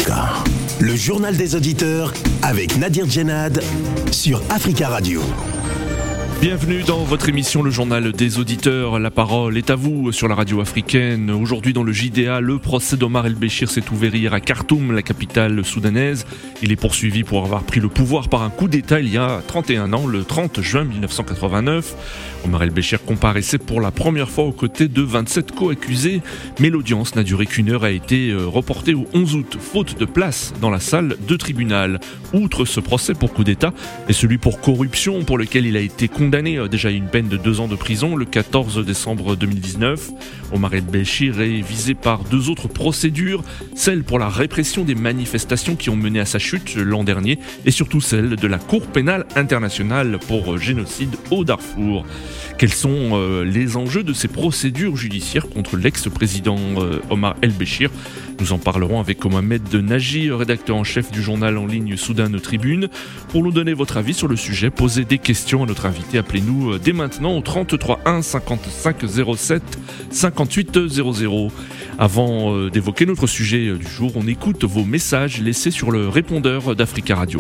Africa, le journal des auditeurs avec Nadir Djenad sur Africa Radio. Bienvenue dans votre émission Le Journal des Auditeurs. La parole est à vous sur la radio africaine. Aujourd'hui dans le JDA, le procès d'Omar El-Béchir s'est ouvert hier à Khartoum, la capitale soudanaise. Il est poursuivi pour avoir pris le pouvoir par un coup d'État il y a 31 ans, le 30 juin 1989. Omar El-Béchir comparaissait pour la première fois aux côtés de 27 co-accusés, mais l'audience n'a duré qu'une heure et a été reportée au 11 août, faute de place dans la salle de tribunal. Outre ce procès pour coup d'État et celui pour corruption pour lequel il a été condamné déjà à une peine de 2 ans de prison le 14 décembre 2019. Omar El-Béchir est visé par 2 autres procédures, celle pour la répression des manifestations qui ont mené à sa chute l'an dernier et surtout celle de la Cour pénale internationale pour génocide au Darfour. Quels sont les enjeux de ces procédures judiciaires contre l'ex-président Omar El-Béchir ? Nous en parlerons avec Mohamed Nagy, rédacteur en chef du journal en ligne Soudan Tribune. Pour nous donner votre avis sur le sujet, posez des questions à notre invité. Appelez-nous dès maintenant au 33 1 55 07 58 00. Avant d'évoquer notre sujet du jour, on écoute vos messages laissés sur le répondeur d'Africa Radio.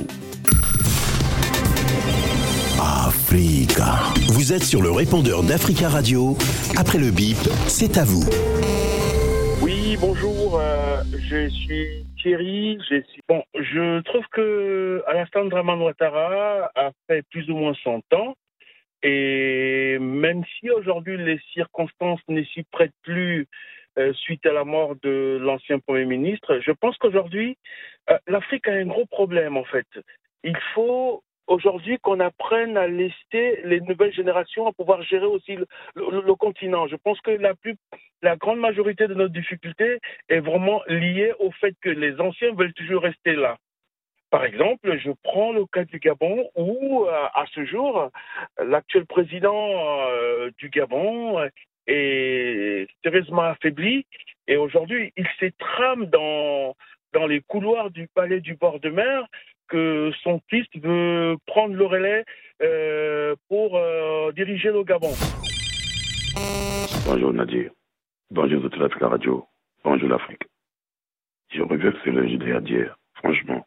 Africa. Vous êtes sur le répondeur d'Africa Radio. Après le bip, c'est à vous. Oui, bonjour, je suis Thierry. Je trouve que Alassane Dramane Ouattara a fait plus ou moins son temps. Et même si aujourd'hui les circonstances ne s'y prêtent plus suite à la mort de l'ancien Premier ministre, je pense qu'aujourd'hui, l'Afrique a un gros problème en fait. Il faut aujourd'hui qu'on apprenne à laisser les nouvelles générations à pouvoir gérer aussi le continent. Je pense que la grande majorité de notre difficulté est vraiment liée au fait que les anciens veulent toujours rester là. Par exemple, je prends le cas du Gabon où, à ce jour, l'actuel président du Gabon est sérieusement affaibli et aujourd'hui, il s'étrame dans les couloirs du palais du bord de mer que son fils veut prendre le relais pour diriger le Gabon. Bonjour Nadir, bonjour toute l'Africa Radio, bonjour l'Afrique. Je reviens sur le JDA d'hier, franchement.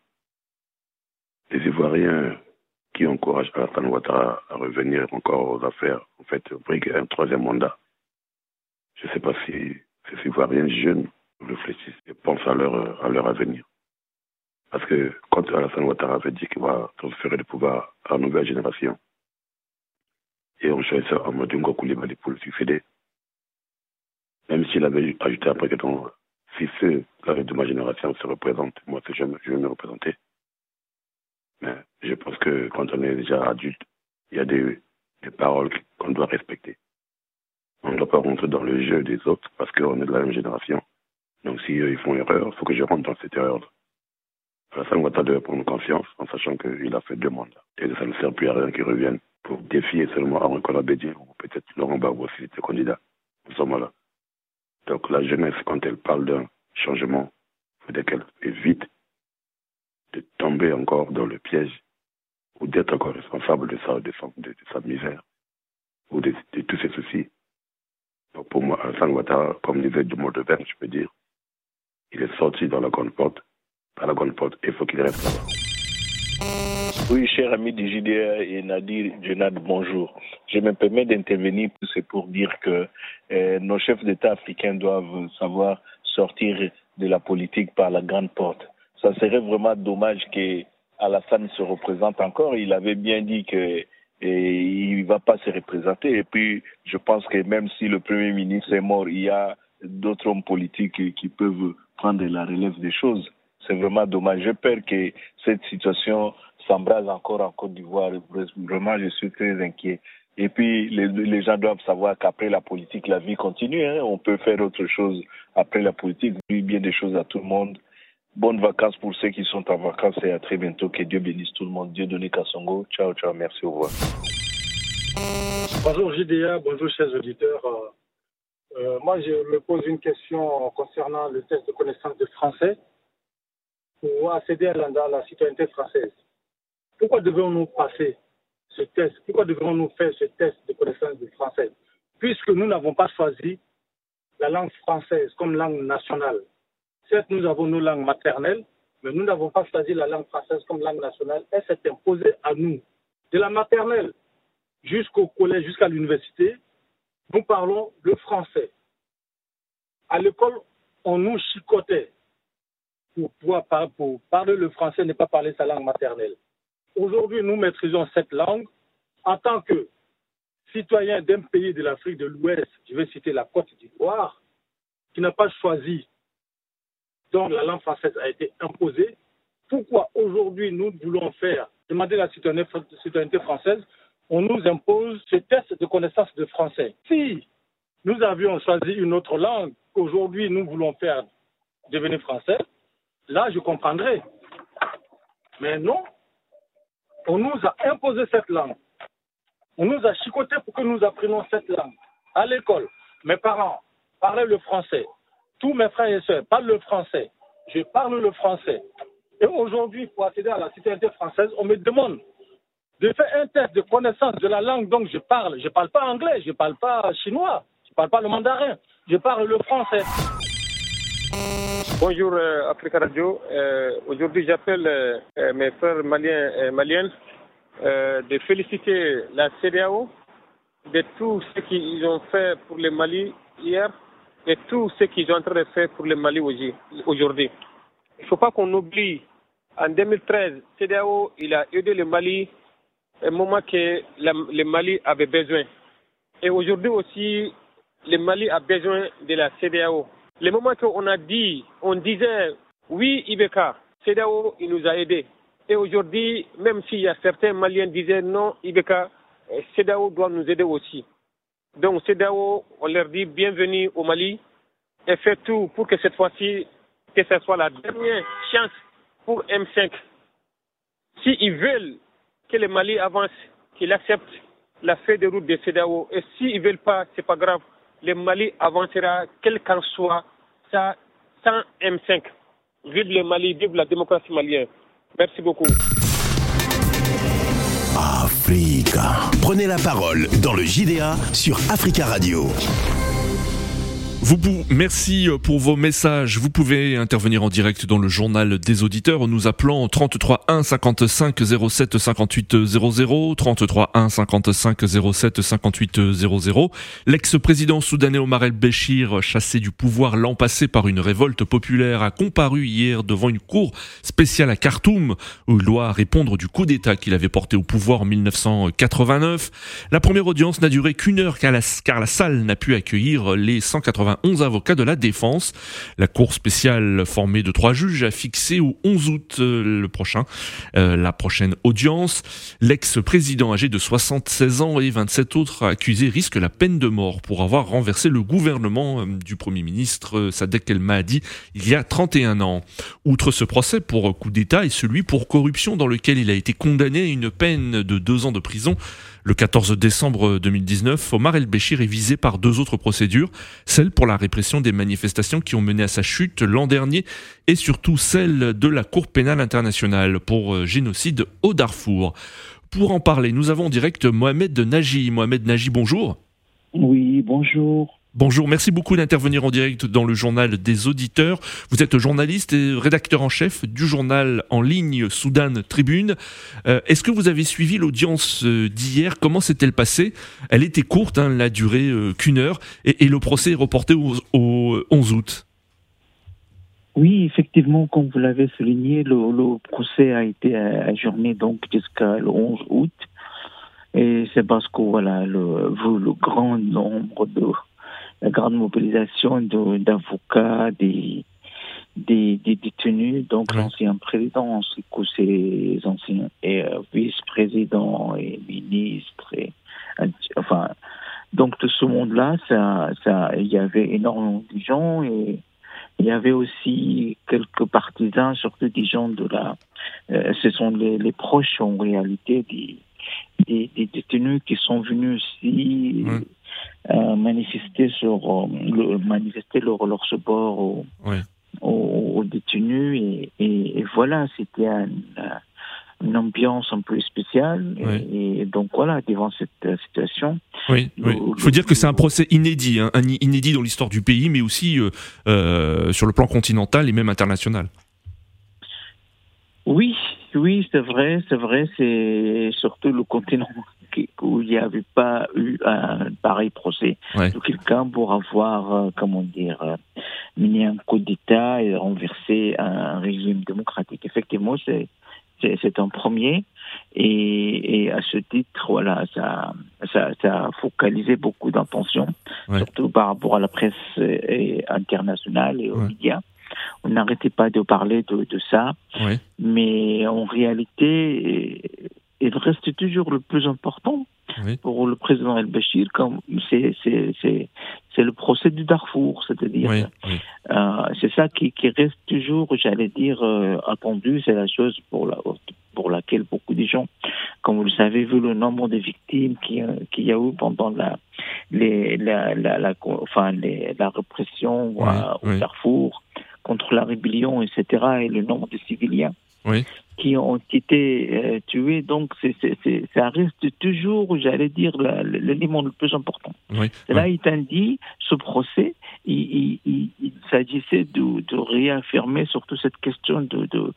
Les Ivoiriens qui encouragent Alassane Ouattara à revenir encore aux affaires, en fait, briguer un 3e mandat. Je ne sais pas si ces Ivoiriens jeunes réfléchissent et pensent à leur avenir. Parce que quand Alassane Ouattara avait dit qu'il va transférer le pouvoir à la nouvelle génération, et on choisissait Amadou Koulibaly pour le succéder, même s'il avait ajouté après que si ceux de ma génération se représentent, moi je vais me représenter. Mais je pense que quand on est déjà adulte, il y a des paroles qu'on doit respecter. On ne doit pas rentrer dans le jeu des autres parce qu'on est de la même génération. Donc si ils font erreur, il faut que je rentre dans cette erreur. Alassane Ouattara doit prendre confiance en sachant qu'il a fait 2 mandats. Et que ça ne sert plus à rien qu'il revienne pour défier seulement Henri Konan-Bédié ou peut-être Laurent Gbagbo s'il était candidat. Nous sommes là. Donc la jeunesse, quand elle parle d'un changement, il faudrait qu'elle évite de tomber encore dans le piège ou d'être encore responsable de sa misère ou de tous ses soucis. Donc pour moi, Alassane Ouattara, comme disait Dumont de Verne, je peux dire, il est sorti dans la grande porte, par la grande porte, et il faut qu'il reste là-bas. Oui, cher ami du JDA et Nadir Djenad, bonjour. Je me permets d'intervenir, c'est pour dire que nos chefs d'État africains doivent savoir sortir de la politique par la grande porte. Ça serait vraiment dommage qu'Alassane se représente encore. Il avait bien dit qu'il ne va pas se représenter. Et puis, je pense que même si le Premier ministre est mort, il y a d'autres hommes politiques qui peuvent prendre la relève des choses. C'est vraiment dommage. J'ai peur que cette situation s'embrase encore en Côte d'Ivoire. Vraiment, je suis très inquiet. Et puis, les gens doivent savoir qu'après la politique, la vie continue. On peut faire autre chose après la politique. Dire bien des choses à tout le monde. Bonnes vacances pour ceux qui sont en vacances et à très bientôt. Que Dieu bénisse tout le monde. Dieu donne Kassongo. Ciao, ciao. Merci, au revoir. Bonjour JDA, bonjour chers auditeurs. Moi, je me pose une question concernant le test de connaissance de français pour accéder à la citoyenneté française. Pourquoi devons-nous passer ce test? Pourquoi devons-nous faire ce test de connaissance du français? Puisque nous n'avons pas choisi la langue française comme langue nationale. Certes, nous avons nos langues maternelles, Mais nous n'avons pas choisi la langue française comme langue nationale. Elle s'est imposée à nous. De la maternelle jusqu'au collège, jusqu'à l'université, nous parlons le français. À l'école, on nous chicotait. Pour parler le français, ne pas parler sa langue maternelle. Aujourd'hui, nous maîtrisons cette langue en tant que citoyen d'un pays de l'Afrique de l'Ouest, je vais citer la Côte d'Ivoire, qui n'a pas choisi, donc la langue française a été imposée. Pourquoi aujourd'hui nous voulons demander la citoyenneté française, on nous impose ce test de connaissance de français. Si nous avions choisi une autre langue qu'aujourd'hui nous voulons faire devenir français, là je comprendrais. Mais non, on nous a imposé cette langue. On nous a chicoté pour que nous apprenions cette langue. À l'école, mes parents parlaient le français. Tous mes frères et sœurs parlent le français. Je parle le français. Et aujourd'hui, pour accéder à la citoyenneté française, on me demande de faire un test de connaissance de la langue dont je parle. Je ne parle pas anglais, je ne parle pas chinois, je ne parle pas le mandarin, je parle le français. Bonjour Africa Radio. Aujourd'hui, j'appelle mes frères maliens et maliennes de féliciter la CEDEAO de tout ce qu'ils ont fait pour le Mali hier et tout ce qu'ils sont en train de faire pour le Mali aujourd'hui. Il ne faut pas qu'on oublie, en 2013, CEDEAO il a aidé le Mali au moment que le Mali avait besoin. Et aujourd'hui aussi, le Mali a besoin de la CEDEAO. Le moment on disait oui Ibeka, CEDEAO il nous a aidés. Et aujourd'hui, même s'il y a certains Maliens qui disaient non Ibeka, CEDEAO doit nous aider aussi. Donc CEDEAO, on leur dit bienvenue au Mali et fait tout pour que cette fois-ci, que ce soit la dernière chance pour M5. S'ils veulent que le Mali avance, qu'il accepte la feuille de route de CEDEAO. Et s'ils ne veulent pas, ce n'est pas grave. Le Mali avancera, quel qu'en soit, ça, sans M5. Vive le Mali, vive la démocratie malienne. Merci beaucoup. Africa. Prenez la parole dans le JDA sur Africa Radio. Merci pour vos messages. Vous pouvez intervenir en direct dans le journal des auditeurs en nous appelant 33 1 55 07 58 00, 33 1 55 07 58 00. L'ex-président soudanais Omar el-Béchir, chassé du pouvoir l'an passé par une révolte populaire, a comparu hier devant une cour spéciale à Khartoum où il doit répondre du coup d'État qu'il avait porté au pouvoir en 1989. La première audience n'a duré qu'une heure car la salle n'a pu accueillir les 191 avocats de la défense. La cour spéciale formée de 3 juges a fixé au 11 août la prochaine audience. L'ex-président âgé de 76 ans et 27 autres accusés risque la peine de mort pour avoir renversé le gouvernement du Premier ministre Sadek El Mahdi il y a 31 ans. Outre ce procès pour coup d'État et celui pour corruption dans lequel il a été condamné à une peine de 2 ans de prison, le 14 décembre 2019, Omar el-Béchir est visé par 2 autres procédures, celle pour la répression des manifestations qui ont mené à sa chute l'an dernier et surtout celle de la Cour pénale internationale pour génocide au Darfour. Pour en parler, nous avons en direct Mohamed Nagy. Mohamed Nagy, bonjour. Oui, bonjour. Bonjour, merci beaucoup d'intervenir en direct dans le journal des auditeurs. Vous êtes journaliste et rédacteur en chef du journal en ligne Soudan Tribune. Est-ce que vous avez suivi l'audience d'hier ? Comment s'est-elle passée ? Elle était courte, elle n'a duré qu'une heure et le procès est reporté au 11 août. Oui, effectivement, comme vous l'avez souligné, le procès a été ajourné donc jusqu'à le 11 août. Et c'est parce que voilà, le grand nombre la grande mobilisation d'avocats, des détenus, donc l'ancien président, ainsi que ses anciens vice-présidents et ministres, donc tout ce monde-là, il y avait énormément de gens et il y avait aussi quelques partisans, surtout des gens ce sont les proches en réalité des détenus qui sont venus aussi manifester leur support aux détenus et voilà, c'était une ambiance un peu spéciale et donc voilà, devant cette situation. Oui. Il faut dire que c'est un procès inédit, inédit dans l'histoire du pays, mais aussi sur le plan continental et même international. Oui, c'est vrai, c'est surtout le continent où il n'y avait pas eu un pareil procès de quelqu'un pour avoir, mené un coup d'État et renversé un régime démocratique. Effectivement, c'est un premier, et à ce titre, voilà, ça a focalisé beaucoup d'attention, surtout par rapport à la presse internationale et aux médias. On n'arrêtait pas de parler de ça, mais en réalité, il reste toujours le plus important pour le président El-Béchir, comme c'est le procès du Darfour, c'est-à-dire c'est ça qui reste toujours, j'allais dire, attendu. C'est la chose pour laquelle beaucoup de gens, comme vous le savez, vu le nombre de victimes qu'il y a eu pendant la répression au Darfour contre la rébellion, etc., et le nombre de civiliens qui ont été tués. Donc, ça reste toujours, j'allais dire, l'élément le plus important. Cela étant dit, ce procès, il s'agissait de réaffirmer surtout cette question de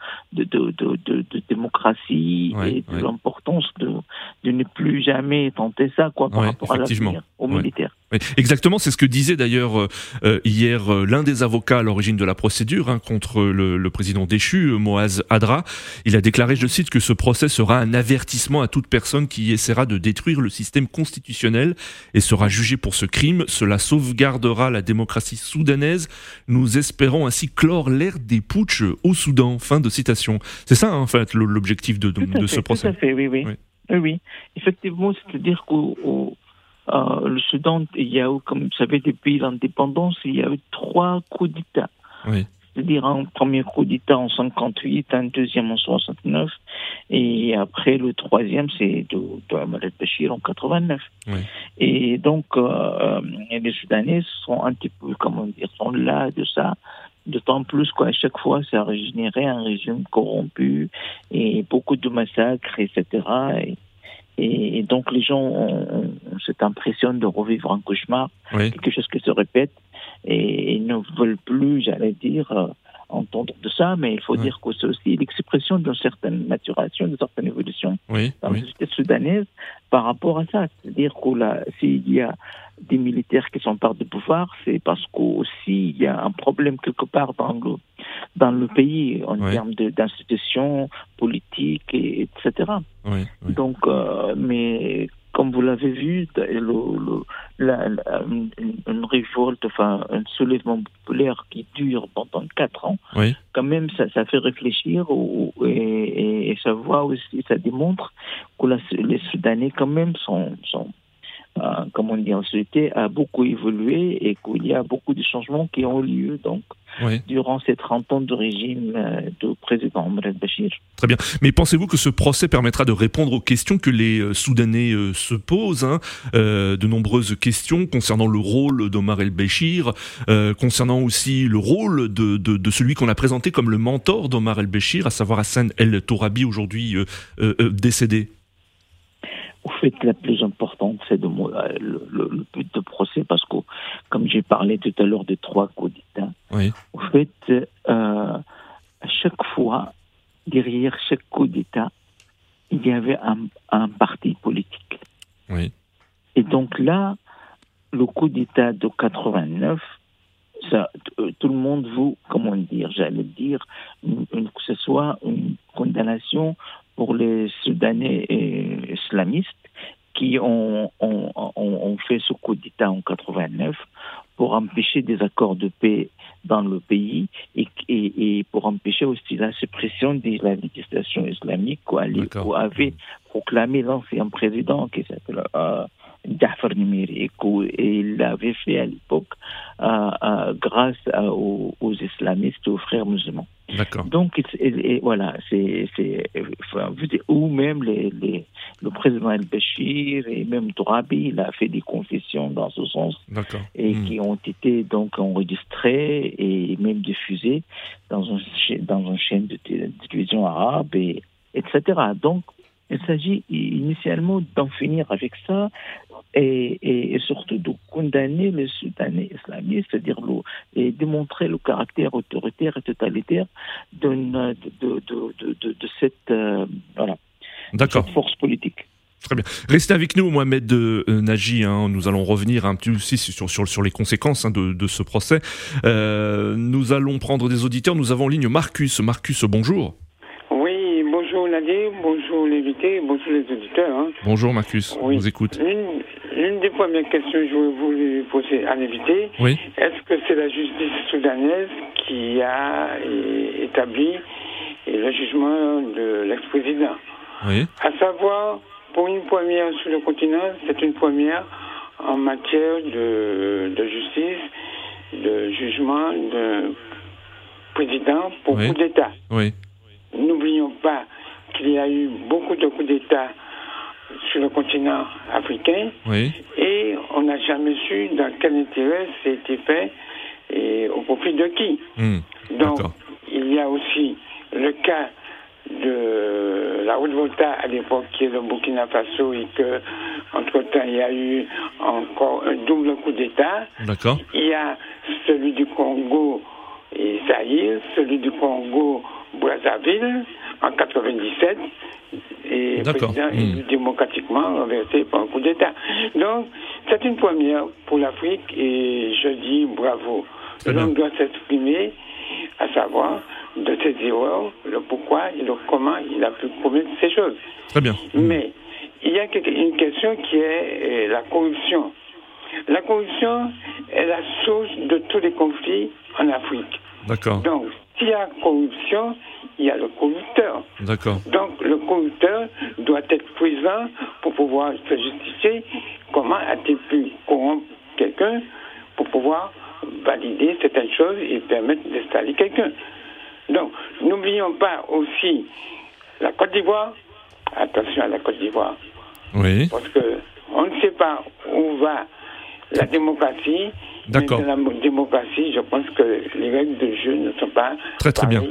démocratie et de l'importance de ne plus jamais tenter ça par rapport à l'avenir, aux militaires. Oui, exactement, c'est ce que disait d'ailleurs hier l'un des avocats à l'origine de la procédure contre le président déchu, Moaz Adra. Il a déclaré, je cite, que ce procès sera un avertissement à toute personne qui essaiera de détruire le système constitutionnel et sera jugée pour ce crime. Cela sauvegardera la démocratie soudanaise. Nous espérons ainsi clore l'ère des putschs au Soudan. Fin de citation. C'est ça, en fait, l'objectif de ce procès. Tout à fait, oui. Effectivement, c'est-à-dire qu'au le Soudan, il y a eu, comme vous savez, depuis l'indépendance, il y a eu 3 coups d'État. C'est-à-dire un premier coup d'État en 58, un deuxième en 69, et après le troisième, c'est de Omar el-Béchir en 89. Et donc, les Soudanais sont un petit peu, sont là de ça. D'autant plus qu'à chaque fois, ça a généré un régime corrompu et beaucoup de massacres, etc. Et donc, les gens ont cette impression de revivre un cauchemar, quelque chose qui se répète, et ils ne veulent plus, j'allais dire, entendre de ça, mais il faut dire que c'est aussi l'expression d'une certaine maturation, d'une certaine évolution dans la société soudanaise par rapport à ça. C'est-à-dire que s'il y a des militaires qui s'emparent du pouvoir, c'est parce qu'aussi il y a un problème quelque part dans le pays en termes d'institutions politiques, etc. Donc, mais comme vous l'avez vu, une révolte, un soulèvement populaire qui dure pendant 4 ans, quand même, ça fait réfléchir et ça voit aussi, ça démontre que les Soudanais, quand même, la société a beaucoup évolué et qu'il y a beaucoup de changements qui ont eu lieu durant ces 30 ans de régime du président Omar el-Béchir. Très bien. Mais pensez-vous que ce procès permettra de répondre aux questions que les Soudanais se posent, de nombreuses questions concernant le rôle d'Omar el-Béchir, concernant aussi le rôle de celui qu'on a présenté comme le mentor d'Omar el-Béchir, à savoir Hassan el-Tourabi, aujourd'hui décédé? Au fait, la plus importante, c'est le but de procès, parce que, comme j'ai parlé tout à l'heure des 3 coups d'État, au fait, à chaque fois, derrière chaque coup d'État, il y avait un parti politique. Et donc là, le coup d'État de 89, tout le monde veut, que ce soit une condamnation pour les Soudanais islamistes qui ont fait ce coup d'État en 89 pour empêcher des accords de paix dans le pays et pour empêcher aussi la suppression de la législation islamique qu'avait proclamé l'ancien président qui s'appelle Jafar Nimiri, et il l'avait fait à l'époque grâce aux islamistes, aux frères musulmans. Donc, voilà, ou même le président El-Béchir et même Tourabi, il a fait des confessions dans ce sens, et qui ont été donc enregistrées et même diffusées dans une chaîne de télévision arabe, etc. Donc, il s'agit initialement d'en finir avec ça, et surtout de condamner les Soudanais islamistes, c'est-à-dire et démontrer le caractère autoritaire et totalitaire de cette, cette force politique. Très bien. Restez avec nous, Mohamed Nagy. Nous allons revenir un petit peu aussi sur les conséquences de ce procès. Nous allons prendre des auditeurs. Nous avons en ligne Marcus. Marcus, bonjour. Oui, bonjour Nadir, bonjour l'invité, bonjour les auditeurs. Bonjour Marcus, on vous écoute. L'une des premières questions que je voulais poser à l'invité, est-ce que c'est la justice soudanaise qui a établi le jugement de l'ex-président? Oui. À savoir, pour une première sur le continent, c'est une première en matière de justice, de jugement de président pour coup d'État. Oui. N'oublions pas qu'il y a eu beaucoup de coups d'État sur le continent africain et on n'a jamais su dans quel intérêt c'était fait et au profit de qui. Donc, il y a aussi le cas de la Haute-Volta à l'époque qui est le Burkina Faso et que entre-temps il y a eu encore un double coup d'État. D'accord. Il y a celui du Congo et Zaïre, celui du Congo Brazzaville en 97 et le président est démocratiquement renversé par un coup d'État. Donc c'est une première pour l'Afrique et je dis bravo. L'homme doit s'exprimer, à savoir de ses erreurs, le pourquoi et le comment il a pu commettre ces choses. Très bien. Mais il y a une question qui est la corruption. La corruption est la source de tous les conflits en Afrique. D'accord. Donc, s'il y a corruption, il y a le corrupteur. D'accord. Donc, le corrupteur doit être présent pour pouvoir se justifier. Comment a-t-il pu corrompre quelqu'un pour pouvoir valider certaines choses et permettre d'installer quelqu'un? Donc, n'oublions pas aussi la Côte d'Ivoire. Attention à la Côte d'Ivoire. Oui. Parce qu'on ne sait pas où va la démocratie. D'accord. Mais dans la démocratie, je pense que les règles de jeu ne sont pas très bien.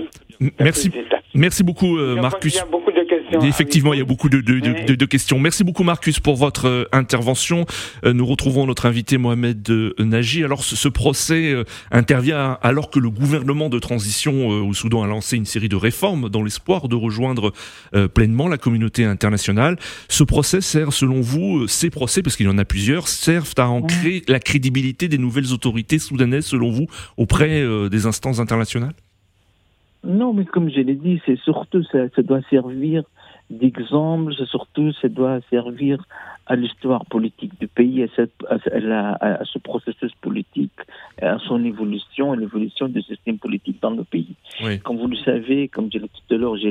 Merci beaucoup Marcus. Il y a beaucoup de questions. Effectivement, il y a beaucoup de questions. Merci beaucoup Marcus pour votre intervention. Nous retrouvons notre invité Mohamed Nagy. Alors ce procès intervient alors que le gouvernement de transition au Soudan a lancé une série de réformes dans l'espoir de rejoindre pleinement la communauté internationale. Ce procès sert, selon vous, ces procès, parce qu'il y en a plusieurs, servent à ancrer la crédibilité des nouvelles autorités soudanaises, selon vous, auprès des instances internationales? Non, mais comme je l'ai dit, c'est surtout, ça doit servir d'exemple, ça doit servir à l'histoire politique du pays, à ce processus politique, à son évolution, à l'évolution du système politique dans le pays. Oui. Comme vous le savez, comme je l'ai dit tout à l'heure, je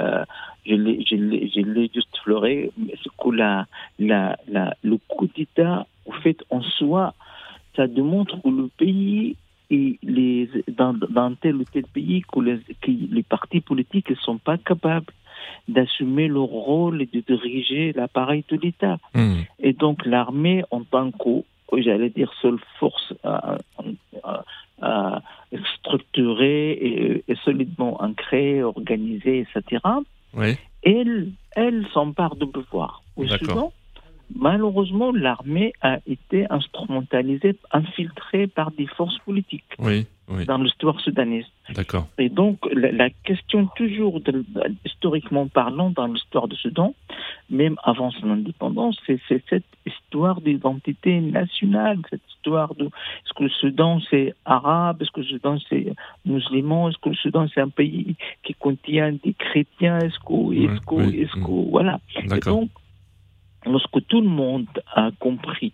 l'ai juste fleuré, c'est que le coup d'État, au fait, en soi, ça démontre que le pays et dans tel ou tel pays que les partis politiques ne sont pas capables d'assumer leur rôle et de diriger l'appareil de l'État. Et donc l'armée, en tant que, j'allais dire, seule force structurée et solidement ancrée, organisée, etc., elle s'empare de pouvoir. Au Soudan, malheureusement, l'armée a été instrumentalisée, infiltrée par des forces politiques dans l'histoire soudanaise. D'accord. Et donc, la question toujours, historiquement parlant, dans l'histoire du Soudan, même avant son indépendance, c'est cette histoire d'identité nationale, cette histoire de est-ce que le Soudan c'est arabe, est-ce que le Soudan c'est musulman, est-ce que le Soudan c'est un pays qui contient des chrétiens, voilà. D'accord. Et donc, lorsque tout le monde a compris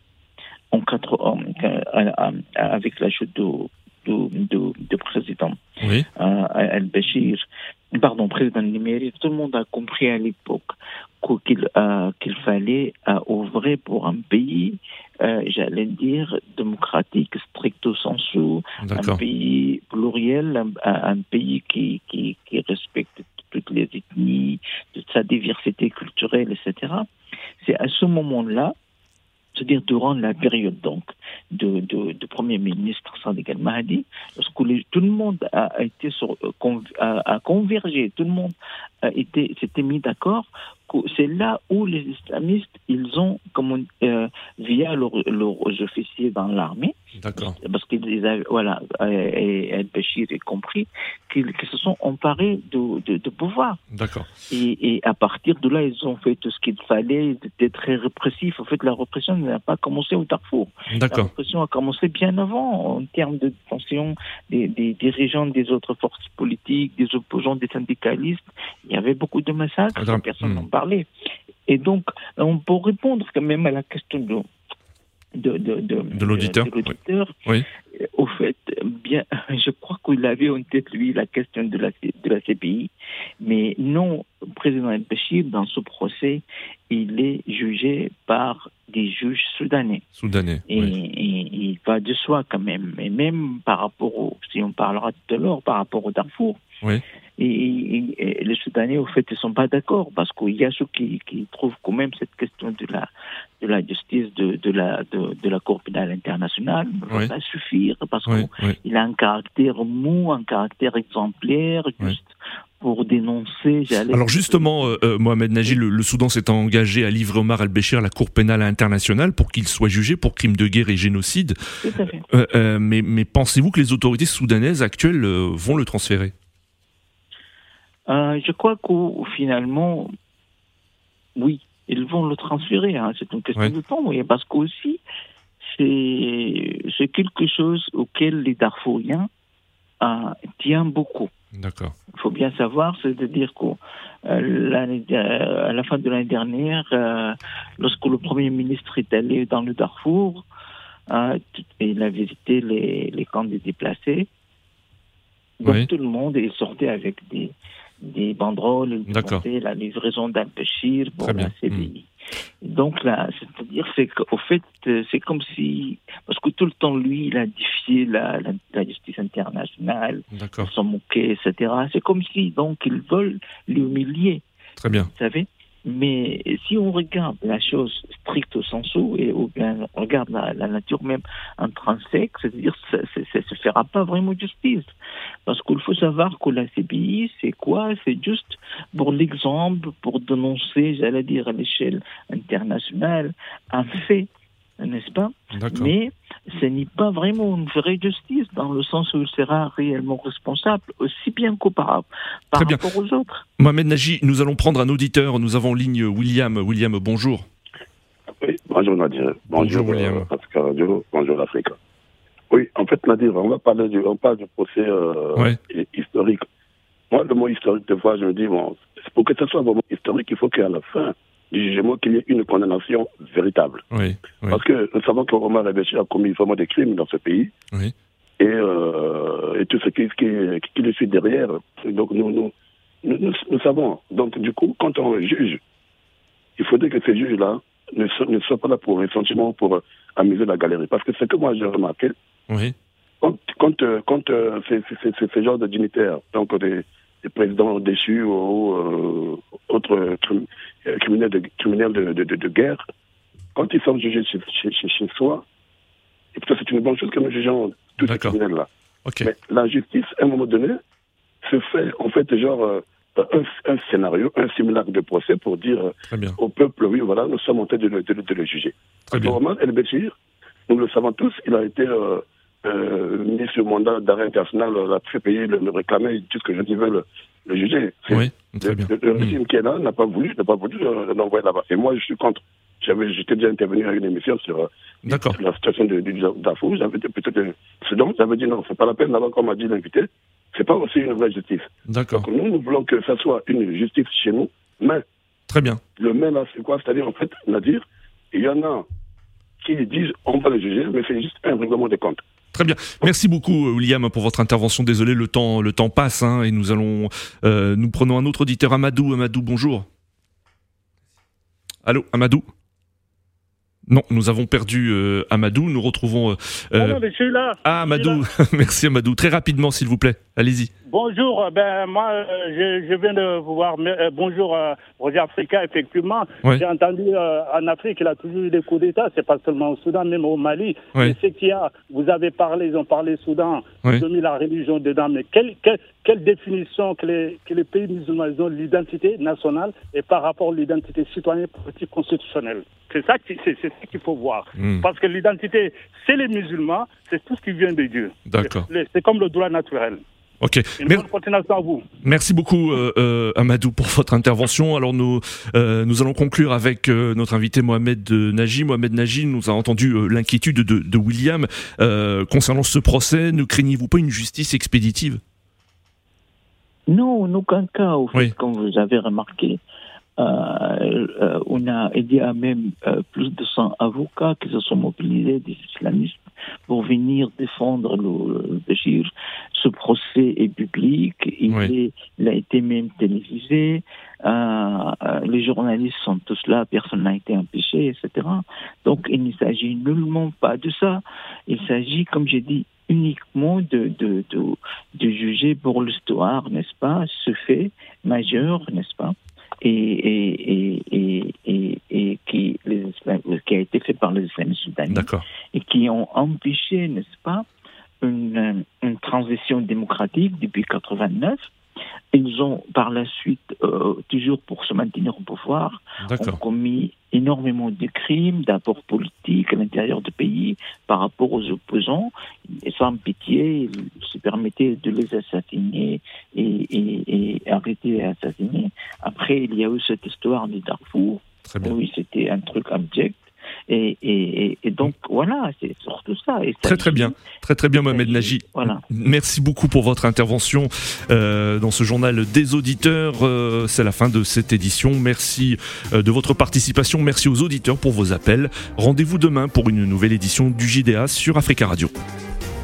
avec la chute du président al-Bashir, président Nimeri, tout le monde a compris à l'époque qu'il fallait œuvrer pour un pays, j'allais dire, démocratique, stricto sensu, un pays pluriel, un pays qui respecte toutes les ethnies, toute sa diversité culturelle, etc. C'est à ce moment-là, c'est-à-dire durant la période donc de Premier ministre Sadiq al-Mahdi, lorsque tout le monde a été a convergé, tout le monde s'était mis d'accord c'est là où les islamistes, ils ont, via leurs officiers dans l'armée, d'accord. parce qu'ils avaient, voilà, et El-Béchir y compris, qu'ils se sont emparés de pouvoir. D'accord. Et à partir de là, ils ont fait tout ce qu'il fallait, d'être très répressif. En fait, la répression n'a pas commencé au Darfour. D'accord. La répression a commencé bien avant, en termes de détention des dirigeants des autres forces politiques, des opposants, des syndicalistes. Il y avait beaucoup de massacres, personne n'en parlait. Et donc, pour répondre quand même à la question de l'auditeur, oui. Au fait, bien, je crois qu'il avait en tête, lui, la question de la CPI, mais non, le président El-Béchir, dans ce procès, il est jugé par des juges soudanais. Et il va de soi quand même, et même par rapport si on parlera tout à l'heure, par rapport au Darfour, oui. Et les Soudanais, au fait, ne sont pas d'accord, parce qu'il y a ceux qui trouvent quand même cette question de la justice de la Cour pénale internationale ne va pas suffire, parce qu'il a un caractère mou, un caractère exemplaire, juste pour dénoncer. Alors justement, Mohamed Nagy, le Soudan s'est engagé à livrer Omar el-Béchir à la Cour pénale internationale pour qu'il soit jugé pour crimes de guerre et génocide. Tout à fait. Mais pensez-vous que les autorités soudanaises actuelles vont le transférer ? Je crois que finalement, oui, ils vont le transférer. C'est une question de temps, parce qu'aussi, c'est quelque chose auquel les Darfouriens tiennent beaucoup. D'accord. Il faut bien savoir, c'est-à-dire qu'à la fin de l'année dernière, lorsque le Premier ministre est allé dans le Darfour, il a visité les camps des déplacés. Donc tout le monde est sorti avec des banderoles, la livraison d'Al-Béchir pour la CDI. Donc là, c'est-à-dire qu'au fait, c'est comme si, parce que tout le temps, lui, il a défié la justice internationale, ils s'en moquaient, etc. C'est comme si, donc, ils veulent l'humilier. Très bien. Vous savez ? Mais si on regarde la chose stricto sensu, ou bien on regarde la nature même intrinsèque, c'est-à-dire ça ne se fera pas vraiment justice. Parce qu'il faut savoir que la CPI, c'est quoi ? C'est juste pour l'exemple, pour dénoncer, j'allais dire, à l'échelle internationale, un fait, n'est-ce pas ? Mais ce n'est pas vraiment une vraie justice, dans le sens où il sera réellement responsable, aussi bien que par rapport aux autres. Mohamed Nagy, nous allons prendre un auditeur. Nous avons en ligne William. William, bonjour. Oui, bonjour Nadir. Bonjour William. Africa Radio, bonjour l'Afrique. Oui, en fait Nadir, on parle du procès historique. Moi, le mot historique, des fois, je me dis, pour que ce soit vraiment historique, il faut qu'à la fin du jugement, qu'il y ait une condamnation véritable. Parce que nous savons qu'Omar el-Béchir a commis vraiment des crimes dans ce pays. Et tout ce qui le suit derrière. Donc nous savons. Donc du coup, quand on juge, il faudrait que ces juges-là ne soient pas là pour les sentiments, pour amuser la galerie. Parce que ce que moi j'ai remarqué, quand ces genres de dignitaires, donc des présidents déchus ou autres criminels de guerre, quand ils sont jugés chez soi, et peut-être c'est une bonne chose que nous jugeons tous ces criminels-là. Mais la justice, à un moment donné, se fait en fait genre un scénario, un simulacre de procès pour dire au peuple, oui, voilà, nous sommes en train de le juger. Omar el-Béchir, nous le savons tous, il a été mis sur mandat d'arrêt international, la CPI le réclamait, tout ce que je dis veulent le juger. Le régime qui est là n'a pas voulu l'envoyer là-bas. Et moi, je suis contre. J'étais déjà intervenu à une émission sur la situation du Darfour. J'avais dit peut-être j'avais dit non, c'est pas la peine d'avoir, comme a dit l'invité, c'est pas aussi une vraie justice. Donc nous voulons que ça soit une justice chez nous, mais le mais là, c'est quoi ? C'est-à-dire, en fait, Nadir, il y en a qui disent on va le juger, mais c'est juste un règlement des comptes. Très bien. Merci beaucoup, William, pour votre intervention. Désolé, le temps passe, et nous prenons un autre auditeur, Amadou. Amadou, bonjour. Allô, Amadou ? Non, nous avons perdu Amadou. Nous retrouvons. Non, mais je suis là. Amadou. Merci, Amadou. Très rapidement, s'il vous plaît. Allez-y. Bonjour, moi je viens de vous voir. Bonjour Roger Africa, effectivement. Oui. J'ai entendu en Afrique, il a toujours eu des coups d'État, c'est pas seulement au Soudan, même au Mali. Oui. Mais c'est qu'il y a, vous avez parlé, ils ont parlé Soudan, Oui. ils ont mis la religion dedans, mais quelle définition que les pays musulmans ont de l'identité nationale et par rapport à l'identité citoyenne, politique, constitutionnelle. C'est ça qu'il faut voir. Parce que l'identité, c'est les musulmans, c'est tout ce qui vient de Dieu. D'accord. C'est comme le droit naturel. Ok. Bonne continuation à vous. Merci beaucoup Amadou pour votre intervention. Alors nous allons conclure avec notre invité Mohamed Naji. Mohamed Naji nous a entendu l'inquiétude de William concernant ce procès. Ne craignez-vous pas une justice expéditive ? Non, en aucun cas. Au fait, Oui. comme vous avez remarqué, il y a même plus de 100 avocats qui se sont mobilisés des islamistes pour venir défendre le Béchir. Ce procès est public, il a été même télévisé, les journalistes sont tous là, personne n'a été empêché, etc. Donc il ne s'agit nullement pas de ça. Il s'agit, comme j'ai dit, uniquement de juger pour l'histoire, n'est-ce pas, ce fait majeur, n'est-ce pas, et qui a été fait par les islamistes soudanais. D'accord. Et qui ont empêché, n'est-ce pas, une transition démocratique depuis 1989. Ils ont, par la suite, toujours pour se maintenir au pouvoir, ont commis énormément de crimes, d'abord politiques à l'intérieur du pays, par rapport aux opposants, et sans pitié, ils se permettaient de les assassiner et arrêter et assassiner. Après, il y a eu cette histoire de Darfour, oui, c'était un truc abject. Et donc voilà, c'est surtout ça. Très bien, Mohamed Naji. Voilà. Merci beaucoup pour votre intervention dans ce journal des auditeurs. C'est la fin de cette édition. Merci de votre participation. Merci aux auditeurs pour vos appels. Rendez-vous demain pour une nouvelle édition du JDA sur Africa Radio.